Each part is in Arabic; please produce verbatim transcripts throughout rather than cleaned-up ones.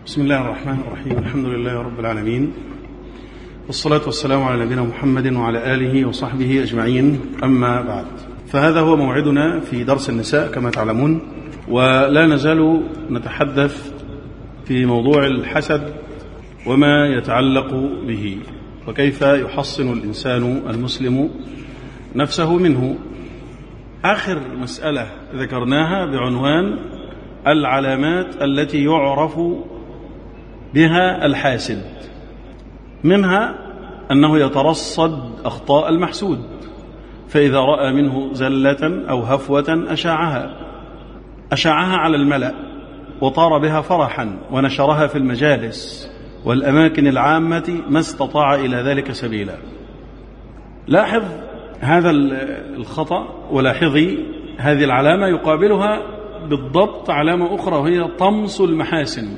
بسم الله الرحمن الرحيم. الحمد لله رب العالمين، والصلاة والسلام على نبينا محمد وعلى آله وصحبه أجمعين، أما بعد. فهذا هو موعدنا في درس النساء كما تعلمون، ولا نزال نتحدث في موضوع الحسد وما يتعلق به، وكيف يحصن الإنسان المسلم نفسه منه. آخر مسألة ذكرناها بعنوان العلامات التي يعرف بها الحاسد، منها أنه يترصد أخطاء المحسود، فإذا رأى منه زلة أو هفوة أشاعها أشاعها على الملأ وطار بها فرحا ونشرها في المجالس والأماكن العامة ما استطاع إلى ذلك سبيلا. لاحظ هذا الخطأ، ولاحظي هذه العلامة يقابلها بالضبط علامة أخرى، وهي طمس المحاسن.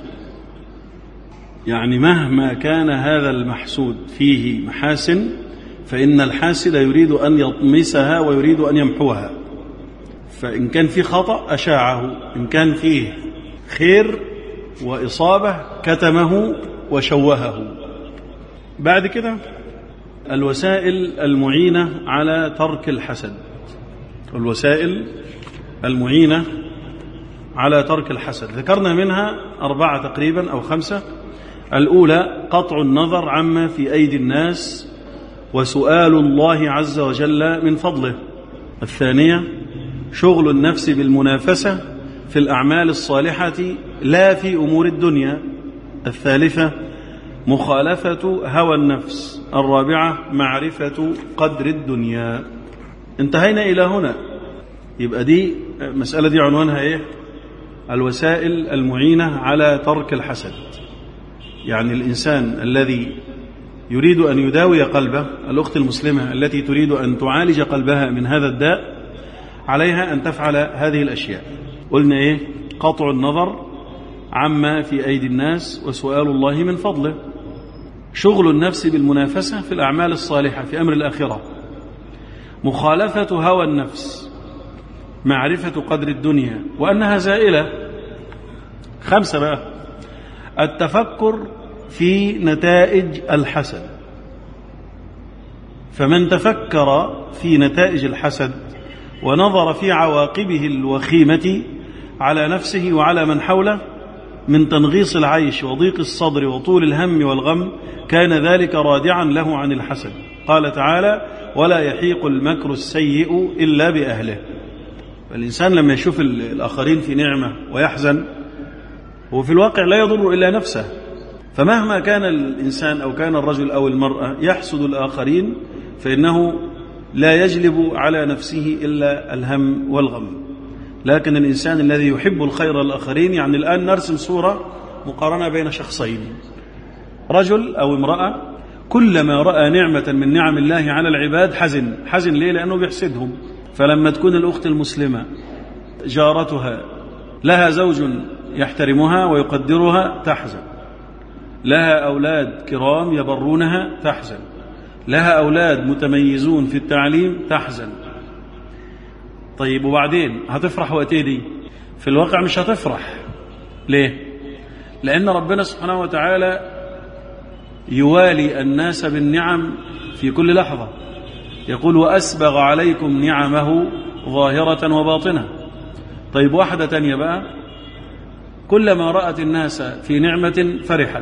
يعني مهما كان هذا المحسود فيه محاسن، فإن الحاسد يريد أن يطمسها ويريد أن يمحوها. فإن كان فيه خطأ أشاعه، إن كان فيه خير وإصابة كتمه وشوهه. بعد كده الوسائل المعينة على ترك الحسد، الوسائل المعينة على ترك الحسد ذكرنا منها أربعة تقريبا أو خمسة. الأولى قطع النظر عما في أيدي الناس وسؤال الله عز وجل من فضله. الثانية شغل النفس بالمنافسة في الأعمال الصالحة لا في أمور الدنيا. الثالثة مخالفة هوى النفس. الرابعة معرفة قدر الدنيا. انتهينا إلى هنا. يبقى دي مسألة دي عنوانها إيه؟ الوسائل المعينة على ترك الحسد. يعني الإنسان الذي يريد أن يداوي قلبه، الأخت المسلمة التي تريد أن تعالج قلبها من هذا الداء، عليها أن تفعل هذه الأشياء. قلنا إيه؟ قطع النظر عما في أيدي الناس وسؤال الله من فضله، شغل النفس بالمنافسة في الأعمال الصالحة في أمر الآخرة، مخالفة هوى النفس، معرفة قدر الدنيا وأنها زائلة. خمسة بقى التفكر في نتائج الحسد. فمن تفكر في نتائج الحسد ونظر في عواقبه الوخيمة على نفسه وعلى من حوله من تنغيص العيش وضيق الصدر وطول الهم والغم، كان ذلك رادعا له عن الحسد. قال تعالى: ولا يحيق المكر السيء إلا بأهله. فالإنسان لما يشوف الآخرين في نعمة ويحزن، هو في الواقع لا يضر إلا نفسه. فمهما كان الإنسان أو كان الرجل أو المرأة يحسد الآخرين، فإنه لا يجلب على نفسه إلا الهم والغم. لكن الإنسان الذي يحب الخير للآخرين، يعني الآن نرسم صورة مقارنة بين شخصين، رجل أو امرأة، كلما رأى نعمة من نعم الله على العباد حزن. حزن ليه؟ لأنه بيحسدهم. فلما تكون الأخت المسلمة جارتها لها زوج يحترمها ويقدرها تحزن، لها أولاد كرام يبرونها تحزن، لها أولاد متميزون في التعليم تحزن. طيب وبعدين هتفرح وقتها دي؟ في الواقع مش هتفرح. ليه؟ لأن ربنا سبحانه وتعالى يوالي الناس بالنعم في كل لحظة. يقول: وأسبغ عليكم نعمه ظاهرة وباطنة. طيب واحدة تانية بقى، كلما رأت الناس في نعمة فرحت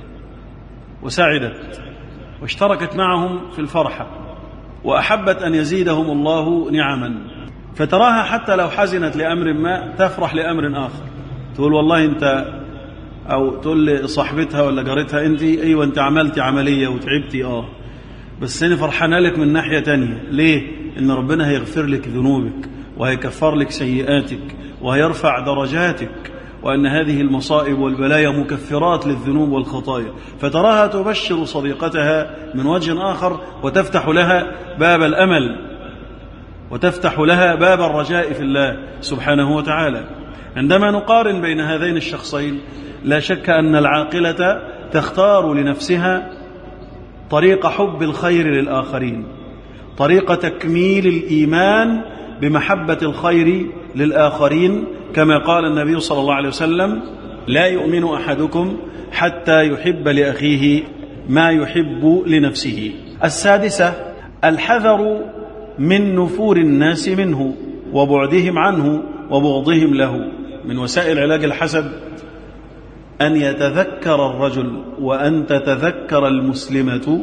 وسعدت واشتركت معهم في الفرحة وأحبت أن يزيدهم الله نعما، فتراها حتى لو حزنت لأمر ما تفرح لأمر آخر. تقول والله أنت، أو تقول لصاحبتها ولا جارتها: أنت أيوة أنت عملتي عملية وتعبتي، آه بس أنا فرحانة لك من ناحية تانية. ليه؟ إن ربنا هيغفر لك ذنوبك وهيكفر لك سيئاتك وهيرفع درجاتك، وأن هذه المصائب والبلايا مكفرات للذنوب والخطايا. فتراها تبشر صديقتها من وجه آخر، وتفتح لها باب الأمل وتفتح لها باب الرجاء في الله سبحانه وتعالى. عندما نقارن بين هذين الشخصين، لا شك أن العاقلة تختار لنفسها طريق حب الخير للآخرين، طريق تكميل الإيمان بمحبة الخير للآخرين، كما قال النبي صلى الله عليه وسلم: لا يؤمن أحدكم حتى يحب لأخيه ما يحب لنفسه. السادسة الحذر من نفور الناس منه وبعدهم عنه وبغضهم له. من وسائل علاج الحسد أن يتذكر الرجل وأن تتذكر المسلمة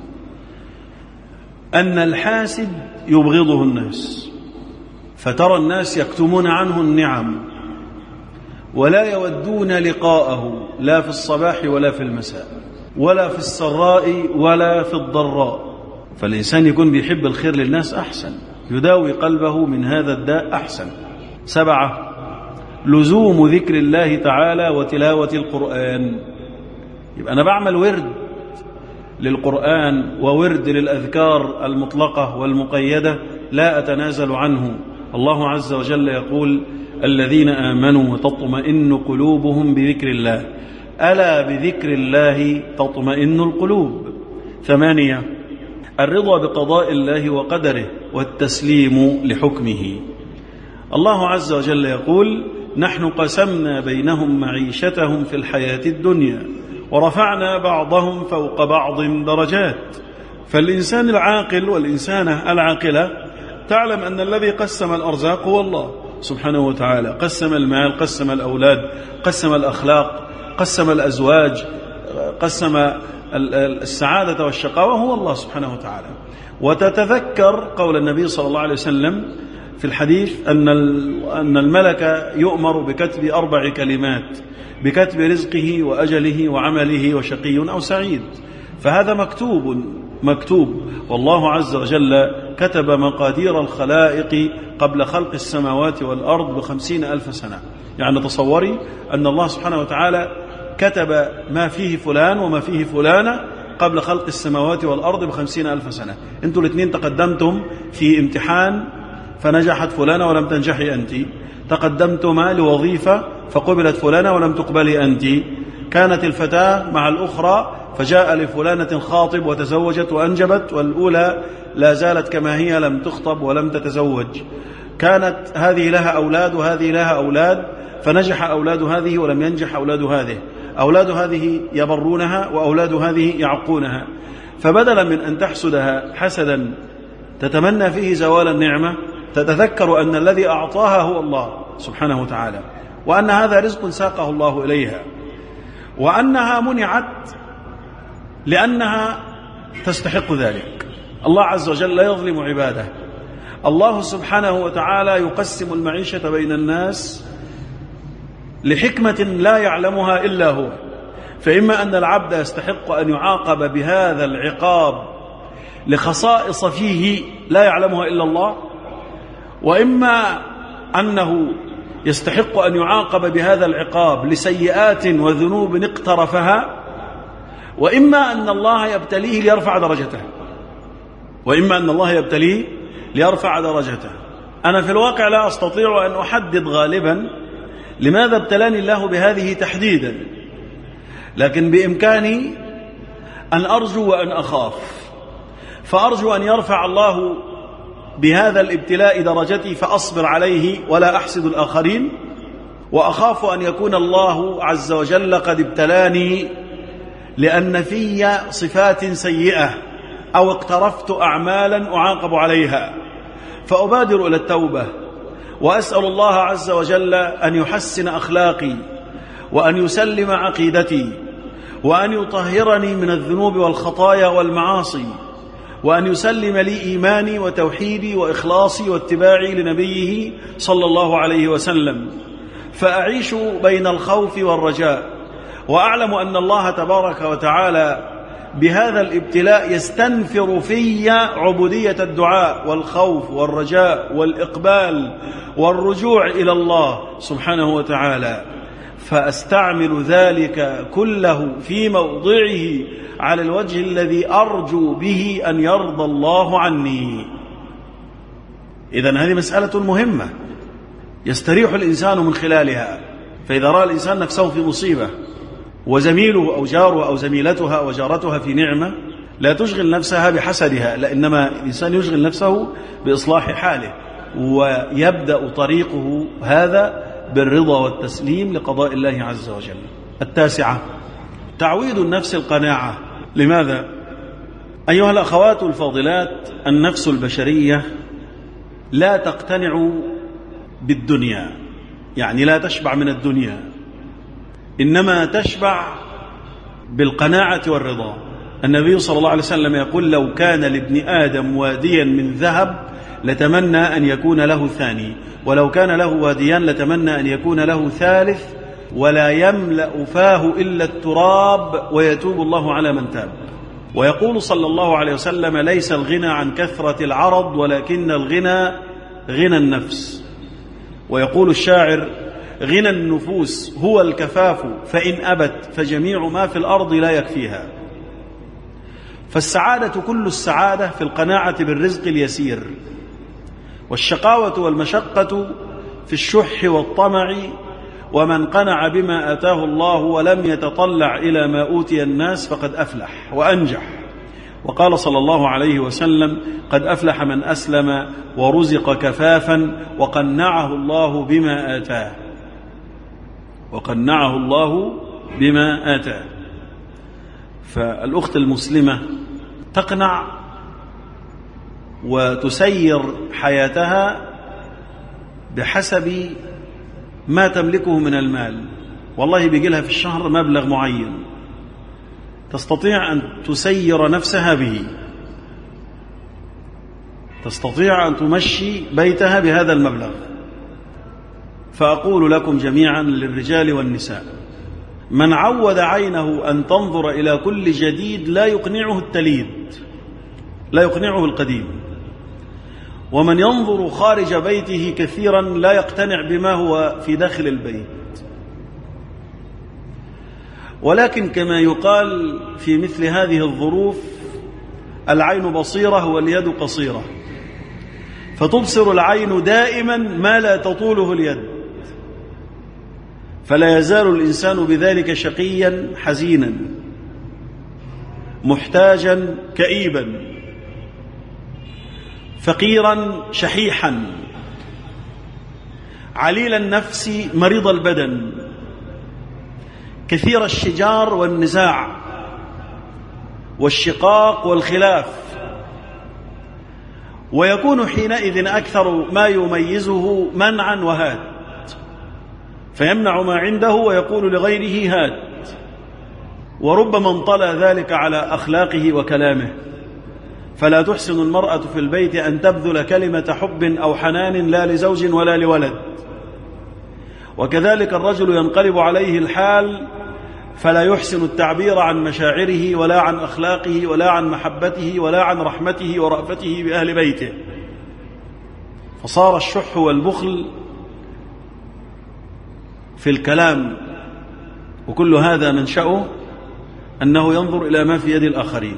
أن الحاسد يبغضه الناس، فترى الناس يكتمون عنه النعم ولا يودون لقاءه لا في الصباح ولا في المساء ولا في السراء ولا في الضراء. فالإنسان يكون بيحب الخير للناس أحسن، يداوي قلبه من هذا الداء أحسن. سبعة لزوم ذكر الله تعالى وتلاوة القرآن. يبقى أنا بعمل ورد للقرآن وورد للأذكار المطلقة والمقيدة لا أتنازل عنه. الله عز وجل يقول الذين آمنوا وتطمئن قلوبهم بذكر الله، ألا بذكر الله تطمئن القلوب. ثمانية الرضا بقضاء الله وقدره والتسليم لحكمه. الله عز وجل يقول نحن قسمنا بينهم معيشتهم في الحياة الدنيا ورفعنا بعضهم فوق بعض درجات. فالإنسان العاقل والإنسانة العاقلة تعلم أن الذي قسم الأرزاق هو الله سبحانه وتعالى، قسم المال، قسم الأولاد، قسم الأخلاق، قسم الأزواج، قسم السعادة والشقاوة، هو الله سبحانه وتعالى. وتتذكر قول النبي صلى الله عليه وسلم في الحديث أن أن الملك يؤمر بكتب أربع كلمات، بكتب رزقه وأجله وعمله وشقي أو سعيد. فهذا مكتوب مكتوب والله عز وجل كتب مقادير الخلائق قبل خلق السماوات والأرض بخمسين ألف سنة. يعني تصوري أن الله سبحانه وتعالى كتب ما فيه فلان وما فيه فلانة قبل خلق السماوات والأرض بخمسين ألف سنة. أنتوا الاثنين تقدمتم في امتحان فنجحت فلانة ولم تنجحي أنت، تقدمتما لوظيفة فقبلت فلانة ولم تقبلي أنت، كانت الفتاة مع الأخرى فجاء لفلانة خاطب وتزوجت وأنجبت، والأولى لا زالت كما هي لم تخطب ولم تتزوج، كانت هذه لها أولاد وهذه لها أولاد فنجح أولاد هذه ولم ينجح أولاد هذه، أولاد هذه يبرونها وأولاد هذه يعقونها. فبدلا من أن تحسدها حسدا تتمنى فيه زوال النعمة، تتذكر أن الذي أعطاها هو الله سبحانه وتعالى، وأن هذا رزق ساقه الله إليها، وأنها منعت لأنها تستحق ذلك. الله عز وجل لا يظلم عباده. الله سبحانه وتعالى يقسم المعيشة بين الناس لحكمة لا يعلمها إلا هو. فإما أن العبد يستحق أن يعاقب بهذا العقاب لخصائص فيه لا يعلمها إلا الله، وإما أنه يستحق أن يعاقب بهذا العقاب لسيئات وذنوب اقترفها، وإما أن الله يبتليه ليرفع درجته وإما أن الله يبتليه ليرفع درجته. أنا في الواقع لا أستطيع أن أحدد غالبا لماذا ابتلاني الله بهذه تحديدا، لكن بإمكاني أن أرجو وأن أخاف. فأرجو أن يرفع الله بهذا الابتلاء درجتي فأصبر عليه ولا أحسد الآخرين، وأخاف أن يكون الله عز وجل قد ابتلاني لأن في صفات سيئة أو اقترفت أعمالا أعاقب عليها، فأبادر إلى التوبة وأسأل الله عز وجل أن يحسن أخلاقي وأن يسلم عقيدتي وأن يطهرني من الذنوب والخطايا والمعاصي، وأن يسلم لي إيماني وتوحيدي وإخلاصي واتباعي لنبيه صلى الله عليه وسلم، فأعيش بين الخوف والرجاء، وأعلم أن الله تبارك وتعالى بهذا الابتلاء يستنفر في عبودية الدعاء والخوف والرجاء والإقبال والرجوع إلى الله سبحانه وتعالى، فأستعمل ذلك كله في موضعه على الوجه الذي أرجو به أن يرضى الله عني. إذن هذه مسألة مهمة يستريح الإنسان من خلالها. فإذا رأى الإنسان نفسه في مصيبة وزميله أو جاره أو زميلتها أو جارتها في نعمة، لا تشغل نفسها بحسدها، لإنما الإنسان يشغل نفسه بإصلاح حاله، ويبدأ طريقه هذا بالرضا والتسليم لقضاء الله عز وجل. التاسعة تعويد النفس القناعة. لماذا؟ أيها الأخوات الفاضلات، النفس البشرية لا تقتنع بالدنيا، يعني لا تشبع من الدنيا، إنما تشبع بالقناعة والرضا. النبي صلى الله عليه وسلم يقول: لو كان لابن آدم واديا من ذهب لتمنى أن يكون له ثاني، ولو كان له واديان لتمنى أن يكون له ثالث، ولا يملأ فاه إلا التراب ويتوب الله على من تاب. ويقول صلى الله عليه وسلم: ليس الغنى عن كثرة العرض ولكن الغنى غنى النفس. ويقول الشاعر: غنى النفوس هو الكفاف، فإن أبت فجميع ما في الأرض لا يكفيها. فالسعادة كل السعادة في القناعة بالرزق اليسير، والشقاوة والمشقة في الشح والطمع. ومن قنع بما آتاه الله ولم يتطلع إلى ما أوتي الناس فقد أفلح وأنجح. وقال صلى الله عليه وسلم: قد أفلح من أسلم ورزق كفافا وقنعه الله بما آتاه وقنعه الله بما آتاه. فالأخت المسلمة تقنع وتسير حياتها بحسب ما تملكه من المال. والله بيجي لها في الشهر مبلغ معين تستطيع أن تسير نفسها به، تستطيع أن تمشي بيتها بهذا المبلغ. فأقول لكم جميعا للرجال والنساء: من عود عينه أن تنظر إلى كل جديد لا يقنعه التليد، لا يقنعه القديم. ومن ينظر خارج بيته كثيرا لا يقتنع بما هو في داخل البيت. ولكن كما يقال في مثل هذه الظروف: العين بصيرة واليد قصيرة، فتبصر العين دائما ما لا تطوله اليد، فلا يزال الإنسان بذلك شقيا حزينا محتاجا كئيبا فقيرا شحيحا عليل النفس مريض البدن كثير الشجار والنزاع والشقاق والخلاف. ويكون حينئذ أكثر ما يميزه منعا وهات، فيمنع ما عنده ويقول لغيره هات. وربما انطلى ذلك على أخلاقه وكلامه، فلا تحسن المرأة في البيت أن تبذل كلمة حب أو حنان لا لزوج ولا لولد. وكذلك الرجل ينقلب عليه الحال فلا يحسن التعبير عن مشاعره ولا عن أخلاقه ولا عن محبته ولا عن رحمته ورأفته بأهل بيته، فصار الشح والبخل في الكلام. وكل هذا منشأه أنه ينظر إلى ما في يد الآخرين.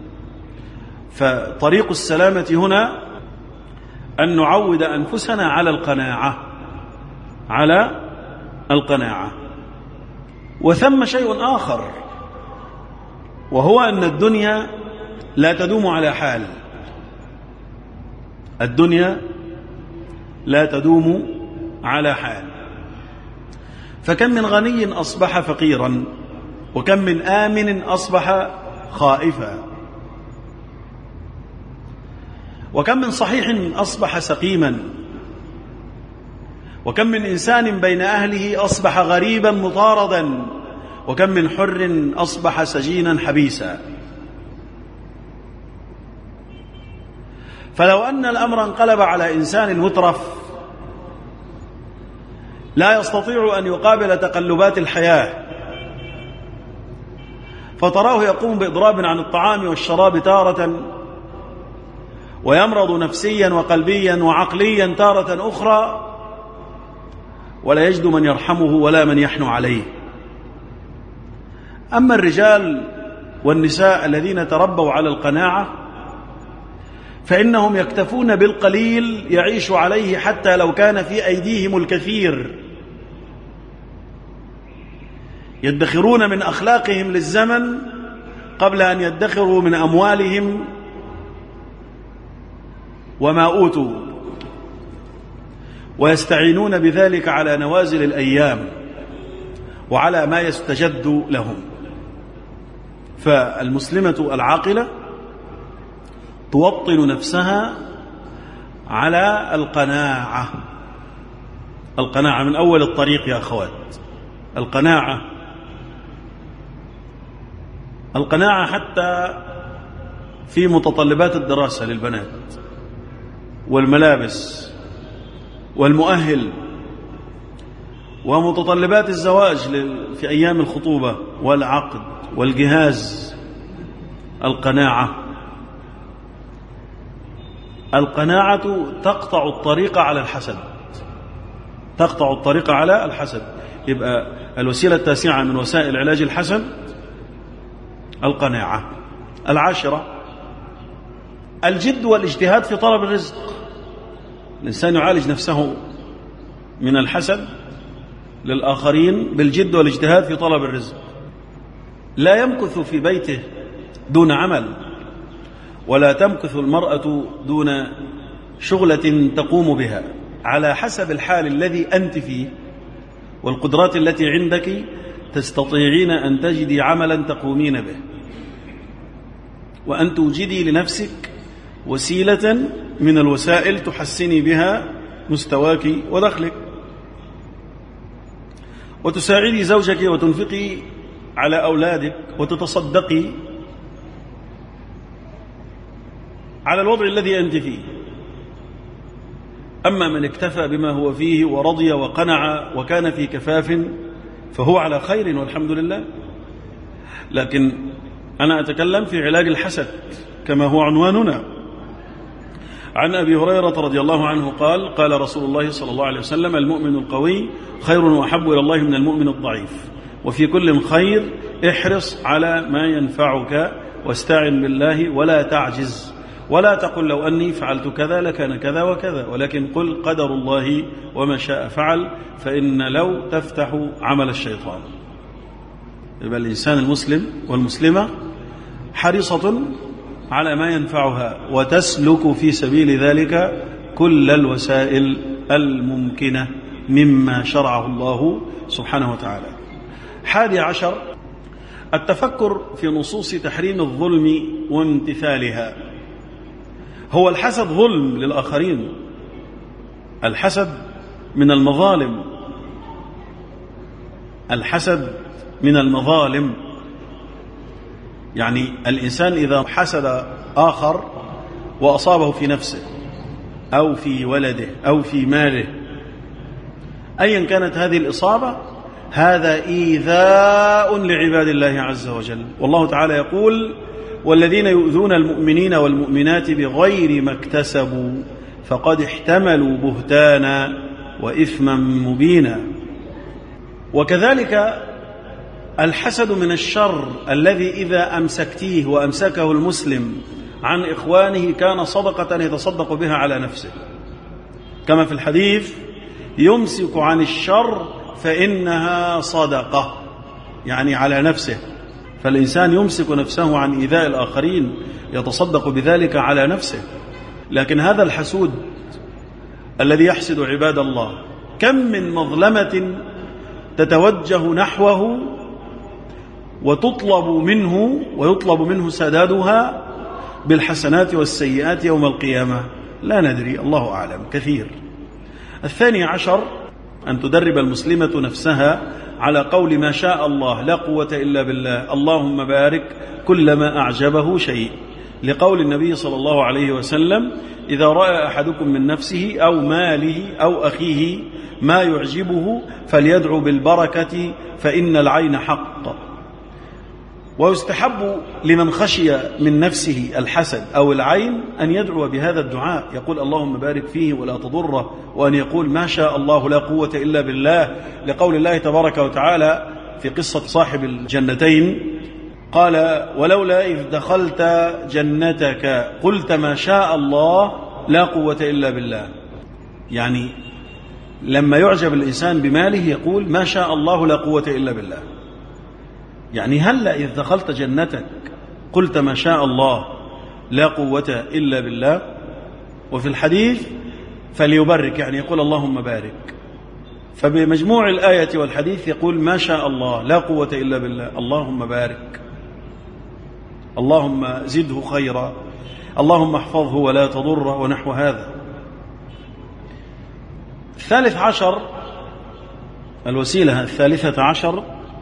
فطريق السلامة هنا أن نعود أنفسنا على القناعة، على القناعة. وثم شيء آخر، وهو أن الدنيا لا تدوم على حال. الدنيا لا تدوم على حال. فكم من غني أصبح فقيرا، وكم من آمن أصبح خائفا، وكم من صحيح أصبح سقيما، وكم من إنسان بين أهله أصبح غريبا مطاردا، وكم من حر أصبح سجينا حبيسا. فلو أن الأمر انقلب على إنسان مترف لا يستطيع أن يقابل تقلبات الحياة، فتراه يقوم بإضراب عن الطعام والشراب تارة، ويمرض نفسيا وقلبيا وعقليا تارة أخرى، ولا يجد من يرحمه ولا من يحنو عليه. أما الرجال والنساء الذين تربوا على القناعة فإنهم يكتفون بالقليل يعيش عليه حتى لو كان في أيديهم الكثير، يدخرون من أخلاقهم للزمن قبل أن يدخروا من أموالهم وما أوتوا. ويستعينون بذلك على نوازل الأيام وعلى ما يستجد لهم. فالمسلمة العاقلة توطن نفسها على القناعة. القناعة من أول الطريق يا أخوات، القناعة القناعة حتى في متطلبات الدراسة للبنات والملابس والمؤهل ومتطلبات الزواج في أيام الخطوبة والعقد والجهاز. القناعة القناعة تقطع الطريق على الحسد، تقطع الطريق على الحسد. يبقى الوسيلة التاسعة من وسائل علاج الحسد القناعة. العاشرة الجد والاجتهاد في طلب الرزق. الإنسان يعالج نفسه من الحسد للآخرين بالجد والاجتهاد في طلب الرزق. لا يمكث في بيته دون عمل، ولا تمكث المرأة دون شغلة تقوم بها. على حسب الحال الذي أنت فيه والقدرات التي عندك تستطيعين أن تجدي عملا تقومين به، وأن توجدي لنفسك وسيلة من الوسائل تحسني بها مستواك ودخلك، وتساعدي زوجك وتنفقي على أولادك وتتصدقي على الوضع الذي أنت فيه. أما من اكتفى بما هو فيه ورضي وقنع وكان في كفاف فهو على خير والحمد لله. لكن أنا أتكلم في علاج الحسد كما هو عنواننا. عن أبي هريرة رضي الله عنه قال: قال رسول الله صلى الله عليه وسلم: المؤمن القوي خير وأحب إلى الله من المؤمن الضعيف، وفي كل خير احرص على ما ينفعك واستعن بالله ولا تعجز، ولا تقل لو أني فعلت كذا لكان كذا وكذا، ولكن قل قدر الله وما شاء فعل، فإن لو تفتح عمل الشيطان. يبقى الإنسان المسلم والمسلمة حريصة على ما ينفعها وتسلك في سبيل ذلك كل الوسائل الممكنة مما شرعه الله سبحانه وتعالى. حادي عشر التفكر في نصوص تحريم الظلم وامتثالها. هو الحسد ظلم للآخرين، الحسد من المظالم، الحسد من المظالم. يعني الإنسان إذا حسد آخر وأصابه في نفسه أو في ولده أو في ماله أيا كانت هذه الإصابة، هذا إيذاء لعباد الله عز وجل. والله تعالى يقول: والذين يؤذون المؤمنين والمؤمنات بغير ما اكتسبوا فقد احتملوا بهتانا وإثما مبينا. وكذلك الحسد من الشر الذي إذا أمسكتيه وأمسكه المسلم عن إخوانه كان صدقة يتصدق بها على نفسه، كما في الحديث: يمسك عن الشر فإنها صدقة، يعني على نفسه. فالإنسان يمسك نفسه عن إيذاء الآخرين يتصدق بذلك على نفسه. لكن هذا الحسود الذي يحسد عباد الله، كم من مظلمة تتوجه نحوه وتطلب منه ويطلب منه سدادها بالحسنات والسيئات يوم القيامة، لا ندري، الله أعلم، كثير. الثاني عشر أن تدرب المسلمة نفسها على قول ما شاء الله لا قوة إلا بالله، اللهم بارك، كلما أعجبه شيء، لقول النبي صلى الله عليه وسلم: إذا رأى أحدكم من نفسه أو ماله أو أخيه ما يعجبه فليدعو بالبركة فإن العين حق. ويستحب لمن خشي من نفسه الحسد أو العين أن يدعو بهذا الدعاء، يقول: اللهم بارك فيه ولا تضره، وأن يقول ما شاء الله لا قوة إلا بالله، لقول الله تبارك وتعالى في قصة صاحب الجنتين قال: ولولا إذ دخلت جنتك قلت ما شاء الله لا قوة إلا بالله. يعني لما يعجب الإنسان بماله يقول ما شاء الله لا قوة إلا بالله. يعني هلا إذ دخلت جنتك قلت ما شاء الله لا قوة إلا بالله. وفي الحديث: فليبرك، يعني يقول اللهم بارك. فبمجموع الآية والحديث يقول ما شاء الله لا قوة إلا بالله، اللهم بارك، اللهم زده خيرا، اللهم احفظه ولا تضره، ونحو هذا. الثالث عشر، الوسيلة الثالثة عشر،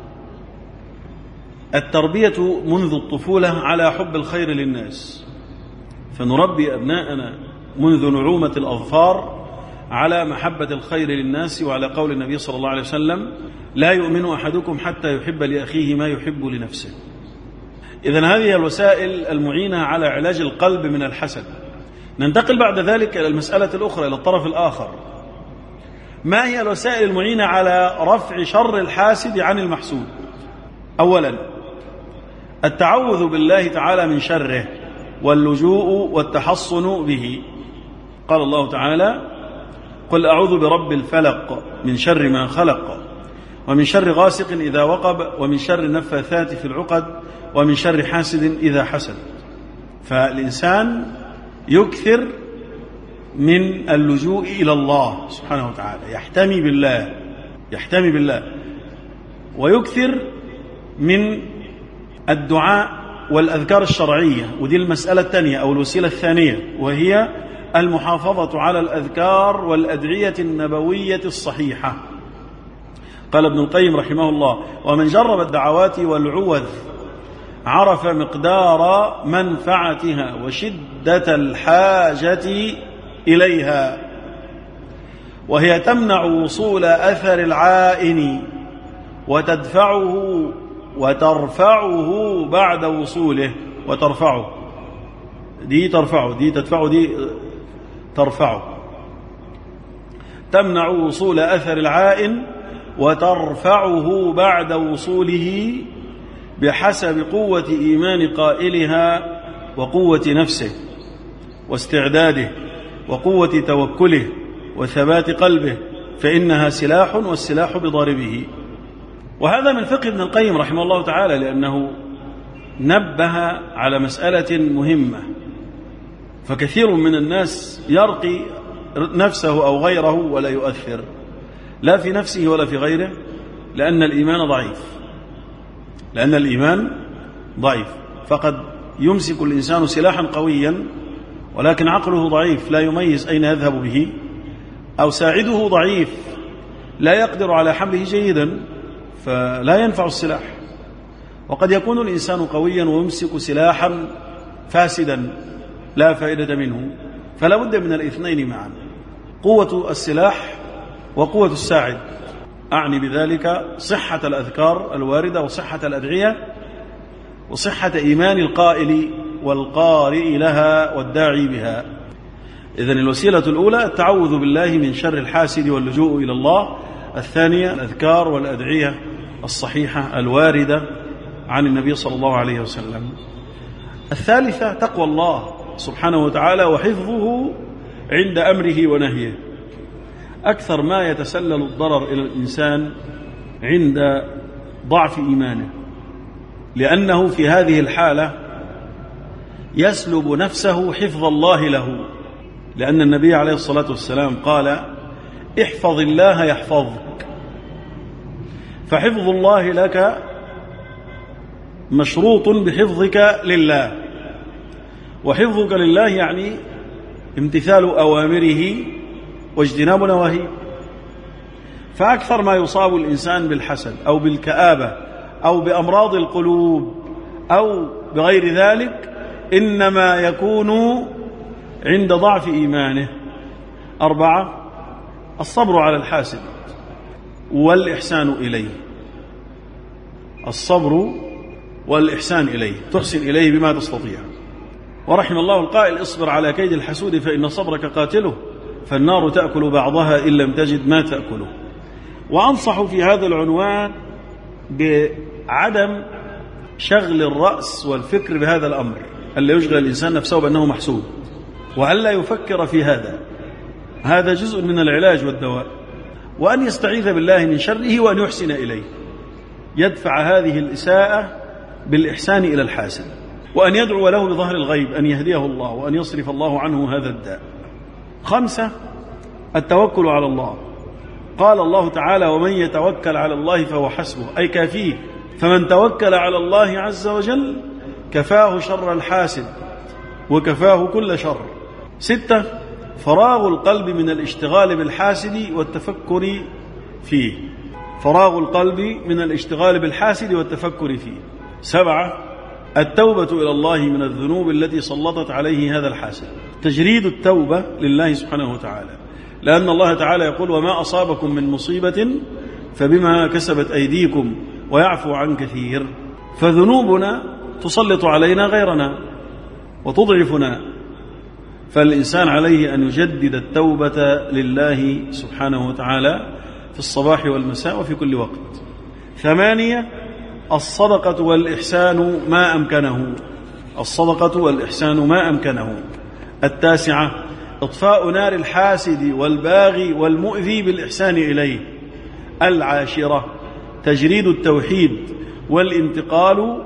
التربية منذ الطفولة على حب الخير للناس، فنربي أبناءنا منذ نعومة الأظفار على محبة الخير للناس، وعلى قول النبي صلى الله عليه وسلم لا يؤمن أحدكم حتى يحب لأخيه ما يحب لنفسه. إذن هذه الوسائل المعينة على علاج القلب من الحسد. ننتقل بعد ذلك إلى المسألة الأخرى، إلى الطرف الآخر. ما هي الوسائل المعينة على رفع شر الحاسد عن المحسود؟ أولا التعوذ بالله تعالى من شره واللجوء والتحصن به. قال الله تعالى قل أعوذ برب الفلق من شر ما خلق ومن شر غاسق إذا وقب ومن شر النفاثات في العقد ومن شر حاسد إذا حسد. فالإنسان يكثر من اللجوء إلى الله سبحانه وتعالى، يحتمي بالله يحتمي بالله ويكثر من الدعاء والأذكار الشرعية. ودي المسألة الثانية أو الوسيلة الثانية، وهي المحافظة على الأذكار والأدعية النبوية الصحيحة. قال ابن القيم رحمه الله ومن جرب الدعوات والعوذ عرف مقدار منفعتها وشدة الحاجة إليها، وهي تمنع وصول أثر العائن وتدفعه وترفعه بعد وصوله. وترفعه دي ترفعه دي تدفعه دي ترفعه. تمنع وصول أثر العائن وترفعه بعد وصوله بحسب قوة إيمان قائلها وقوة نفسه واستعداده وقوة توكله وثبات قلبه، فإنها سلاح والسلاح بضاربه. وهذا من فقه ابن القيم رحمه الله تعالى، لأنه نبه على مسألة مهمة. فكثير من الناس يرقي نفسه أو غيره ولا يؤثر لا في نفسه ولا في غيره، لأن الإيمان ضعيف لأن الإيمان ضعيف فقد يمسك الإنسان سلاحا قويا ولكن عقله ضعيف لا يميز أين يذهب به، أو ساعده ضعيف لا يقدر على حمله جيدا فلا ينفع السلاح. وقد يكون الإنسان قويا ويمسك سلاحا فاسدا لا فائدة منه، فلا بد من الاثنين معا، قوة السلاح وقوة الساعد. أعني بذلك صحة الأذكار الواردة وصحة الأدعية وصحة إيمان القائل والقارئ لها والداعي بها. إذن الوسيلة الأولى التعوذ بالله من شر الحاسد واللجوء إلى الله. الثانية الأذكار والأدعية الصحيحة الواردة عن النبي صلى الله عليه وسلم. الثالثة تقوى الله سبحانه وتعالى وحفظه عند أمره ونهيه. أكثر ما يتسلل الضرر إلى الإنسان عند ضعف إيمانه، لأنه في هذه الحالة يسلب نفسه حفظ الله له، لأن النبي عليه الصلاة والسلام قال احفظ الله يحفظك. فحفظ الله لك مشروط بحفظك لله، وحفظك لله يعني امتثال أوامره واجتناب نواهيه. فأكثر ما يصاب الإنسان بالحسد أو بالكآبة أو بأمراض القلوب أو بغير ذلك إنما يكون عند ضعف إيمانه. أربعة الصبر على الحاسد والإحسان إليه. الصبر والإحسان إليه، تحسن إليه بما تستطيع. ورحم الله القائل اصبر على كيد الحسود فإن صبرك قاتله، فالنار تأكل بعضها إن لم تجد ما تأكله. وأنصح في هذا العنوان بعدم شغل الرأس والفكر بهذا الأمر، ألا يشغل الإنسان نفسه بأنه محسود، وألا يفكر في هذا. هذا جزء من العلاج والدواء. وأن يستعيذ بالله من شره وأن يحسن إليه، يدفع هذه الإساءة بالإحسان إلى الحاسد، وأن يدعو له بظهر الغيب أن يهديه الله وأن يصرف الله عنه هذا الداء. خمسة التوكل على الله. قال الله تعالى: ومن يتوكل على الله فهو حسبه، أي كافيه. فمن توكل على الله عز وجل كفاه شر الحاسد وكفاه كل شر. ستة: فراغ القلب من الاشتغال بالحاسد والتفكر فيه. فراغ القلب من الاشتغال بالحاسد والتفكر فيه. سبعة: التوبة إلى الله من الذنوب التي سلطت عليه هذا الحاسد. تجريد التوبة لله سبحانه وتعالى، لأن الله تعالى يقول: وما أصابكم من مصيبة فبما كسبت أيديكم ويعفو عن كثير. فذنوبنا تسلط علينا غيرنا وتضعفنا، فالإنسان عليه أن يجدد التوبة لله سبحانه وتعالى في الصباح والمساء وفي كل وقت. ثمانية: الصدقة والإحسان ما أمكنه. الصدقة والإحسان ما أمكنه. التاسعة: إطفاء نار الحاسد والباغي والمؤذي بالإحسان إليه. العاشرة: تجريد التوحيد والانتقال.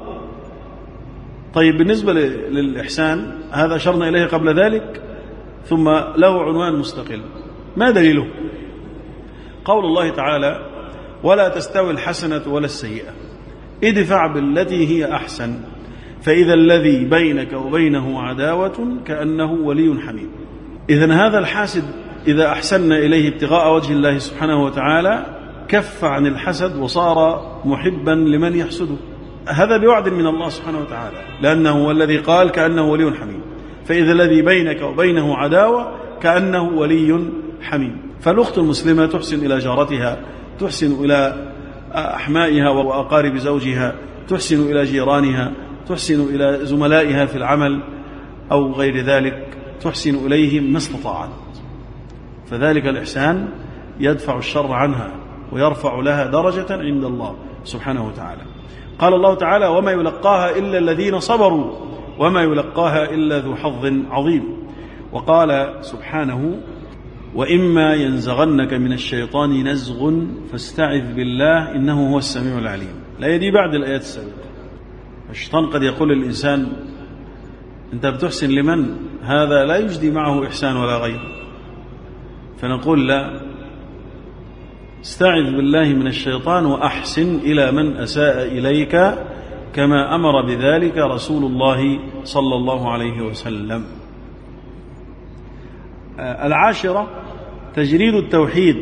طيب، بالنسبة للإحسان هذا أشرنا إليه قبل ذلك، ثم له عنوان مستقل. ما دليله؟ قول الله تعالى: ولا تستوي الحسنة ولا السيئة ادفع بالتي هي أحسن فإذا الذي بينك وبينه عداوة كأنه ولي حميم. إذن هذا الحاسد إذا أحسننا إليه ابتغاء وجه الله سبحانه وتعالى كف عن الحسد وصار محبا لمن يحسده. هذا بوعد من الله سبحانه وتعالى، لأنه هو الذي قال: كأنه ولي حميم. فإذا الذي بينك وبينه عداوة كأنه ولي حميم. فالأخت المسلمة تحسن إلى جارتها، تحسن إلى أحمائها وأقارب زوجها، تحسن إلى جيرانها، تحسن إلى زملائها في العمل أو غير ذلك، تحسن إليهم ما استطاعت. فذلك الإحسان يدفع الشر عنها ويرفع لها درجة عند الله سبحانه وتعالى. قال الله تعالى: وما يلقاها إلا الذين صبروا وما يلقاها إلا ذو حظ عظيم. وقال سبحانه: وإما ينزغنك من الشيطان نزغ فاستعذ بالله إنه هو السميع العليم. لا يدي بعد الآيات السابقة. الشيطان قد يقول للإنسان: أنت بتحسن لمن؟ هذا لا يجدي معه إحسان ولا غير. فنقول: لا، استعذ بالله من الشيطان وأحسن إلى من أساء إليك كما أمر بذلك رسول الله صلى الله عليه وسلم. العاشرة: تجريد التوحيد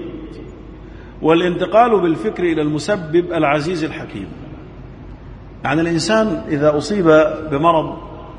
والانتقال بالفكر إلى المسبب العزيز الحكيم. يعني الإنسان إذا أصيب بمرض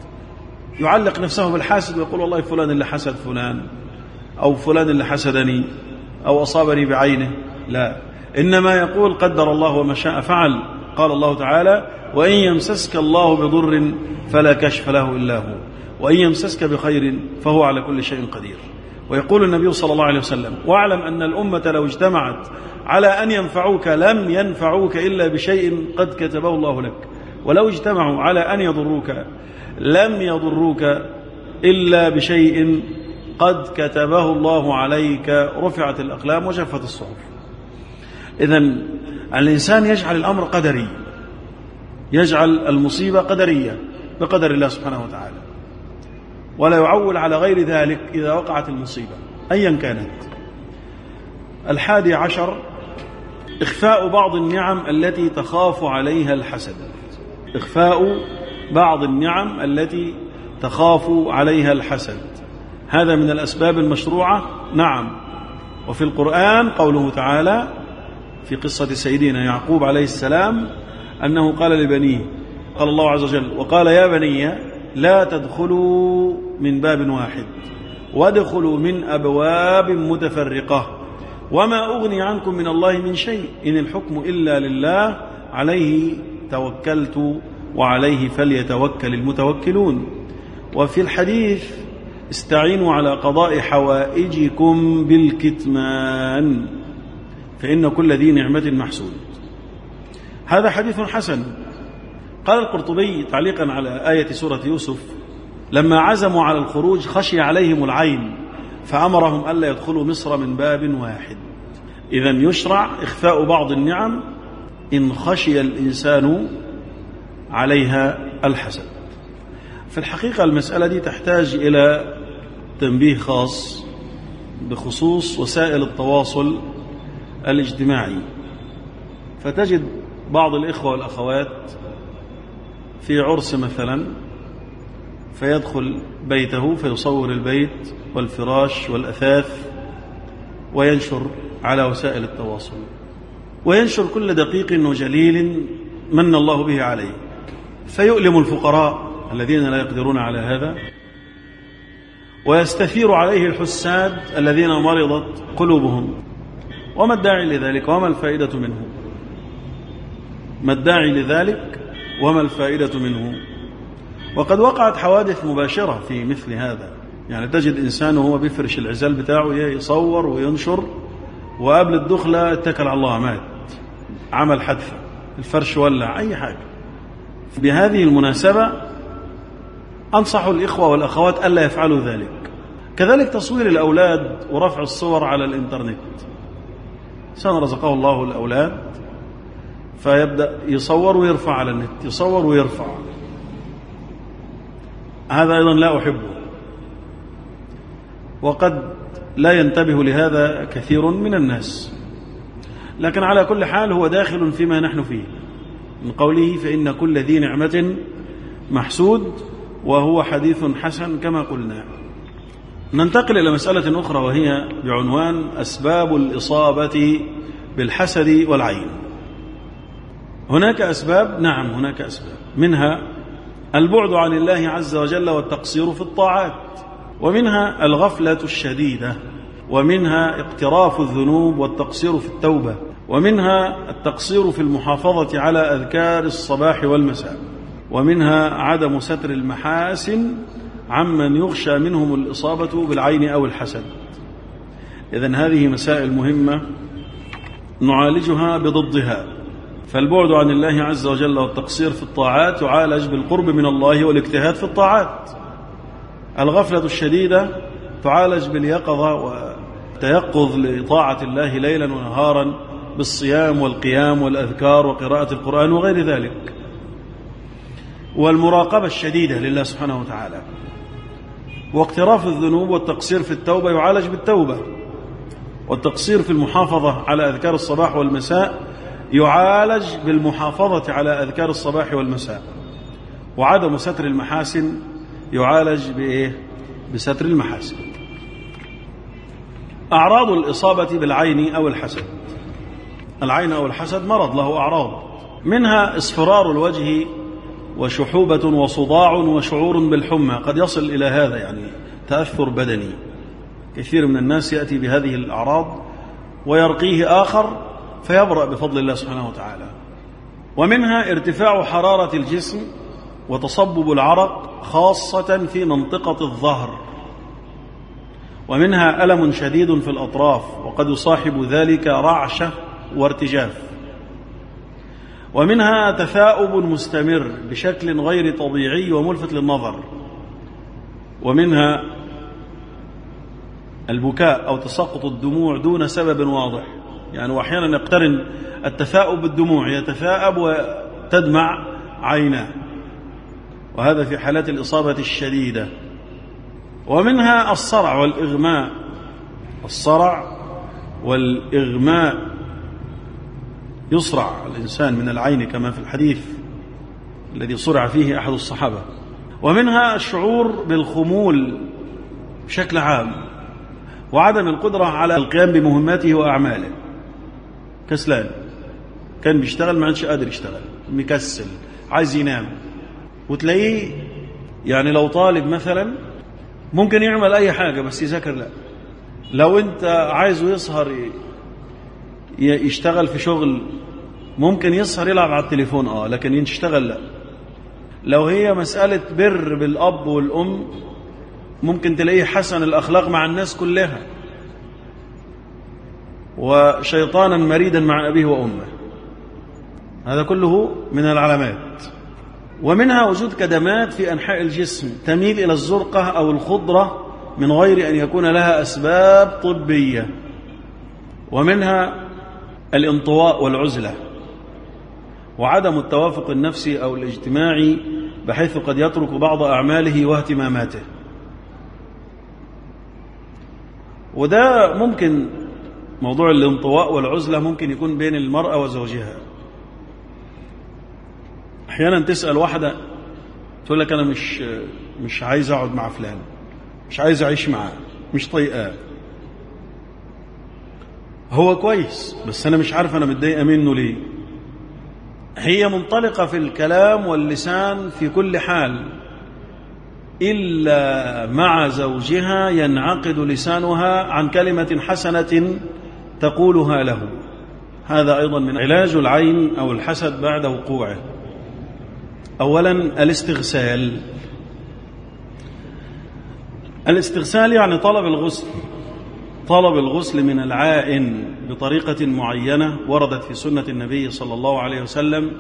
يعلق نفسه بالحاسد ويقول: والله فلان اللي حسد فلان، أو فلان اللي حسدني، أو أصابني بعينه. لا، إنما يقول: قدر الله وما شاء فعل. قال الله تعالى: وإن يمسسك الله بضر فلا كشف له إلا هو وإن يمسسك بخير فهو على كل شيء قدير. ويقول النبي صلى الله عليه وسلم: واعلم أن الأمة لو اجتمعت على أن ينفعوك لم ينفعوك إلا بشيء قد كتبه الله لك، ولو اجتمعوا على أن يضروك لم يضروك إلا بشيء قد كتبه الله عليك، رفعت الأقلام وجفت الصحف. إذن الإنسان يجعل الأمر قدري، يجعل المصيبة قدرية بقدر الله سبحانه وتعالى، ولا يعول على غير ذلك إذا وقعت المصيبة أيا كانت. الحادي عشر: إخفاء بعض النعم التي تخاف عليها الحسد. إخفاء بعض النعم التي تخاف عليها الحسد، هذا من الأسباب المشروعة. نعم. وفي القرآن قوله تعالى في قصة سيدنا يعقوب عليه السلام أنه قال لبنيه، قال الله عز وجل: وقال يا بني لا تدخلوا من باب واحد وادخلوا من أبواب متفرقة وما أغني عنكم من الله من شيء إن الحكم إلا لله عليه توكلت وعليه فليتوكل المتوكلون. وفي الحديث: استعينوا على قضاء حوائجكم بالكتمان فإن كل ذي نعمة محسود. هذا حديث حسن. قال القرطبي تعليقا على آية سورة يوسف: لما عزموا على الخروج خشي عليهم العين فأمرهم ألا يدخلوا مصر من باب واحد. إذن يشرع إخفاء بعض النعم إن خشي الإنسان عليها الحسد. في الحقيقة المسألة دي تحتاج إلى تنبيه خاص بخصوص وسائل التواصل الاجتماعي، فتجد بعض الإخوة والأخوات في عرس مثلا فيدخل بيته فيصور البيت والفراش والأثاث وينشر على وسائل التواصل، وينشر كل دقيق وجليل من الله به عليه، فيؤلم الفقراء الذين لا يقدرون على هذا، ويستثير عليه الحساد الذين مرضت قلوبهم. وما الداعي لذلك وما الفائدة منه؟ ما الداعي لذلك وما الفائدة منه؟ وقد وقعت حوادث مباشرة في مثل هذا، يعني تجد إنسان وهو بيفرش العزال بتاعه يصور وينشر، وقبل الدخلة اتكل على الله مات، عمل حادثة، الفرش ولع، أي حاجة. بهذه المناسبة أنصح الإخوة والأخوات ألا يفعلوا ذلك. كذلك تصوير الأولاد ورفع الصور على الإنترنت، إنسان رزقه الله الأولاد فيبدأ يصور ويرفع على النت، يصور ويرفع، هذا أيضا لا أحبه، وقد لا ينتبه لهذا كثير من الناس. لكن على كل حال هو داخل فيما نحن فيه من قوله فإن كل ذي نعمة محسود، وهو حديث حسن كما قلنا. ننتقل إلى مسألة أخرى وهي بعنوان أسباب الإصابة بالحسد والعين. هناك أسباب، نعم هناك أسباب، منها البعد عن الله عز وجل والتقصير في الطاعات، ومنها الغفلة الشديدة، ومنها اقتراف الذنوب والتقصير في التوبة، ومنها التقصير في المحافظة على أذكار الصباح والمساء، ومنها عدم ستر المحاسن عمن يخشى منهم الإصابة بالعين أو الحسد. إذن هذه مسائل مهمة نعالجها بضدها. فالبعد عن الله عز وجل والتقصير في الطاعات يعالج بالقرب من الله والاجتهاد في الطاعات. الغفلة الشديدة تعالج باليقظة والتيقظ لطاعة الله ليلا ونهارا بالصيام والقيام والأذكار وقراءة القرآن وغير ذلك. والمراقبة الشديدة لله سبحانه وتعالى. واقتراف الذنوب والتقصير في التوبة يعالج بالتوبة، والتقصير في المحافظة على أذكار الصباح والمساء يعالج بالمحافظة على أذكار الصباح والمساء. وعدم ستر المحاسن يعالج بإيه؟ بستر المحاسن. أعراض الإصابة بالعين أو الحسد. العين أو الحسد مرض له أعراض، منها اصفرار الوجه وشحوبة وصداع وشعور بالحمى، قد يصل إلى هذا، يعني تأثر بدني. كثير من الناس يأتي بهذه الأعراض ويرقيه آخر فيبرأ بفضل الله سبحانه وتعالى. ومنها ارتفاع حرارة الجسم وتصبب العرق خاصة في منطقة الظهر. ومنها ألم شديد في الأطراف، وقد يصاحب ذلك رعشة وارتجاف. ومنها تثاؤب مستمر بشكل غير طبيعي وملفت للنظر. ومنها البكاء أو تساقط الدموع دون سبب واضح، يعني وأحيانا يقترن التثاؤب بالدموع، يتثاءب وتدمع عيناه، وهذا في حالات الإصابة الشديدة. ومنها الصرع والإغماء. الصرع والإغماء، يصرع الإنسان من العين كما في الحديث الذي صرع فيه أحد الصحابة. ومنها الشعور بالخمول بشكل عام، وعدم القدرة على القيام بمهماته وأعماله، كسلان، كان بيشتغل ما عادش قادر يشتغل، مكسل، عايز ينام. وتلاقيه يعني لو طالب مثلا ممكن يعمل أي حاجة بس يذاكر لا. لو أنت عايزه يسهر يشتغل في شغل ممكن يسهر يلعب على التليفون آه لكن يشتغل لا. لو هي مسألة بر بالأب والأم ممكن تلاقيه حسن الأخلاق مع الناس كلها، وشيطانا مريدا مع أبيه وأمه. هذا كله من العلامات. ومنها وجود كدمات في أنحاء الجسم تميل إلى الزرقة أو الخضرة من غير أن يكون لها أسباب طبية. ومنها الانطواء والعزلة، وعدم التوافق النفسي أو الاجتماعي بحيث قد يترك بعض أعماله واهتماماته. وده ممكن موضوع الانطواء والعزلة ممكن يكون بين المرأة وزوجها. أحيانا تسأل واحدة تقول لك أنا مش مش عايز أقعد مع فلان، مش عايز أعيش معاه، مش طيقاه، هو كويس بس أنا مش عارف أنا متضايقة منه ليه. هي منطلقة في الكلام واللسان في كل حال، إلا مع زوجها ينعقد لسانها عن كلمة حسنة تقولها له. هذا أيضا من علاج العين أو الحسد بعد وقوعه. أولا الاستغسال. الاستغسال يعني طلب الغسل، طلب الغسل من العائن بطريقة معينة وردت في سنة النبي صلى الله عليه وسلم،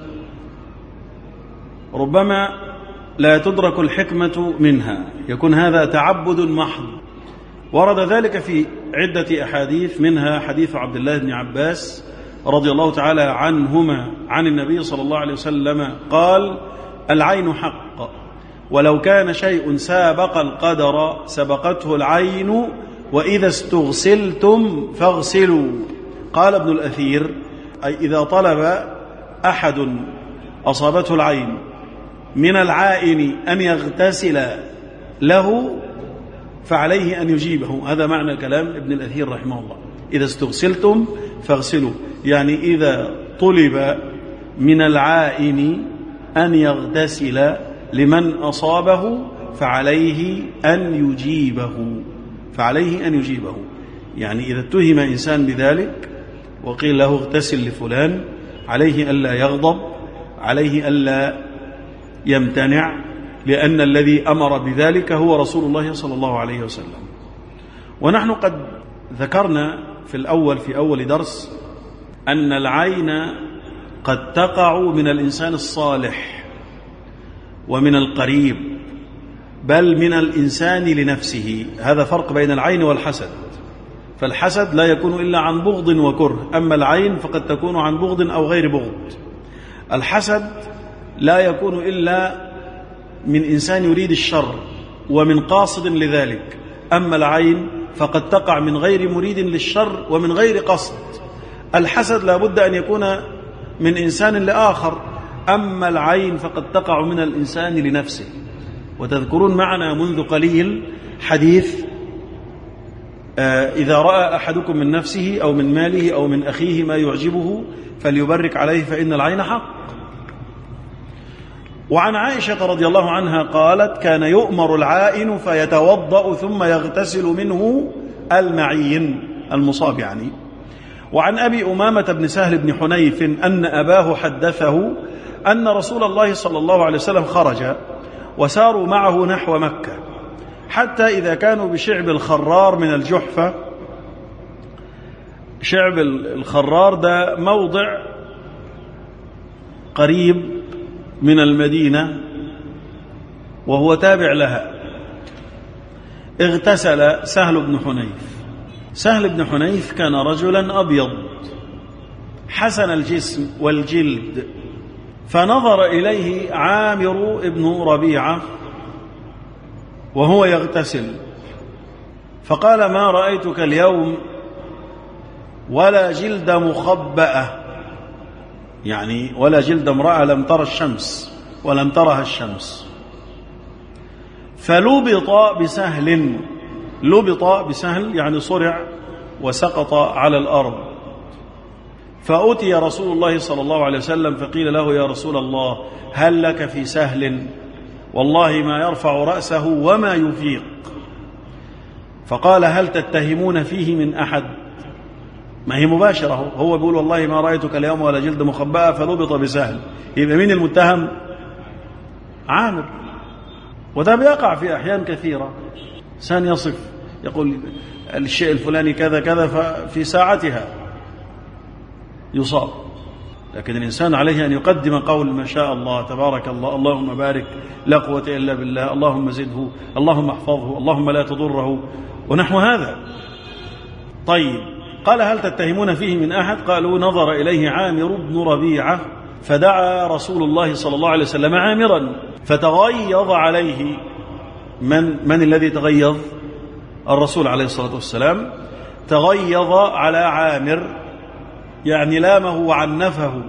ربما لا تدرك الحكمة منها، يكون هذا تعبد محض. ورد ذلك في عدة أحاديث، منها حديث عبد الله بن عباس رضي الله تعالى عنهما عن النبي صلى الله عليه وسلم قال: العين حق، ولو كان شيء سابق القدر سبقته العين، وإذا استغسلتم فاغسلوا. قال ابن الأثير: أي إذا طلب أحد أصابته العين من العائن أن يغتسل له فعليه أن يجيبه. هذا معنى كلام ابن الأثير رحمه الله، إذا استغسلتم فاغسلوا، يعني إذا طلب من العائن أن يغتسل لمن أصابه فعليه أن يجيبه، فعليه أن يجيبه. يعني إذا اتهم إنسان بذلك وقيل له اغتسل لفلان، عليه ألا يغضب، عليه ألا يمتنع، لأن الذي أمر بذلك هو رسول الله صلى الله عليه وسلم. ونحن قد ذكرنا في الأول في أول درس أن العين قد تقع من الإنسان الصالح ومن القريب، بل من الإنسان لنفسه. هذا فرق بين العين والحسد، فالحسد لا يكون إلا عن بغض وكره، أما العين فقد تكون عن بغض أو غير بغض. الحسد لا يكون إلا من إنسان يريد الشر ومن قاصد لذلك، أما العين فقد تقع من غير مريد للشر ومن غير قصد. الحسد لا بد أن يكون من إنسان لآخر، أما العين فقد تقع من الإنسان لنفسه. وتذكرون معنا منذ قليل حديث آه إذا رأى أحدكم من نفسه أو من ماله أو من أخيه ما يعجبه فليبرك عليه فإن العين حق. وعن عائشة رضي الله عنها قالت: كان يؤمر العائن فيتوضأ ثم يغتسل منه المعين المصاب يعني. وعن أبي أمامة بن سهل بن حنيف أن أباه حدثه أن رسول الله صلى الله عليه وسلم خرج وساروا معه نحو مكة، حتى إذا كانوا بشعب الخرار من الجحفة. شعب الخرار ده موضع قريب من المدينة وهو تابع لها. اغتسل سهل بن حنيف. سهل بن حنيف كان رجلا أبيض حسن الجسم والجلد، فنظر إليه عامر بن ربيعة وهو يغتسل فقال: ما رأيتك اليوم ولا جلد مخبأة، يعني ولا جلد امرأة لم ترى الشمس ولم ترها الشمس. فلبط بسهل، لبط بسهل يعني صرع وسقط على الأرض. فأتي رسول الله صلى الله عليه وسلم فقيل له: يا رسول الله، هل لك في سهل؟ والله ما يرفع رأسه وما يفيق. فقال: هل تتهمون فيه من أحد؟ ما هي مباشرة، هو بيقول: والله ما رأيتك اليوم ولا جلد مخبأة فلبط بسهل. يبقى مين المتهم؟ عامر. وده بيقع في أحيان كثيرة، إنسان يصف يقول الشيء الفلاني كذا كذا ففي ساعتها يصاب. لكن الإنسان عليه أن يقدم قول ما شاء الله تبارك الله، اللهم بارك، لا قوة إلا بالله، اللهم زده، اللهم احفظه، اللهم لا تضره، ونحو هذا. طيب، قال: هل تتهمون فيه من أحد؟ قالوا: نظر إليه عامر بن ربيعة فدعا رسول الله صلى الله عليه وسلم عامرا فتغيظ عليه. من, من الذي تغيظ؟ الرسول عليه الصلاة والسلام. تغيظ على عامر، يعني لامه وعنفه،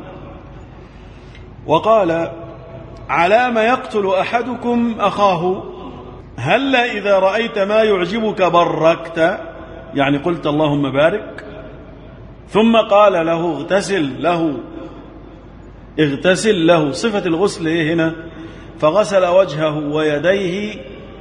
وقال: علام يقتل أحدكم أخاه؟ هلا إذا رأيت ما يعجبك بركت، يعني قلت اللهم بارك. ثم قال له: اغتسل له، اغتسل له. صفة الغسل إيه هنا؟ فغسل وجهه ويديه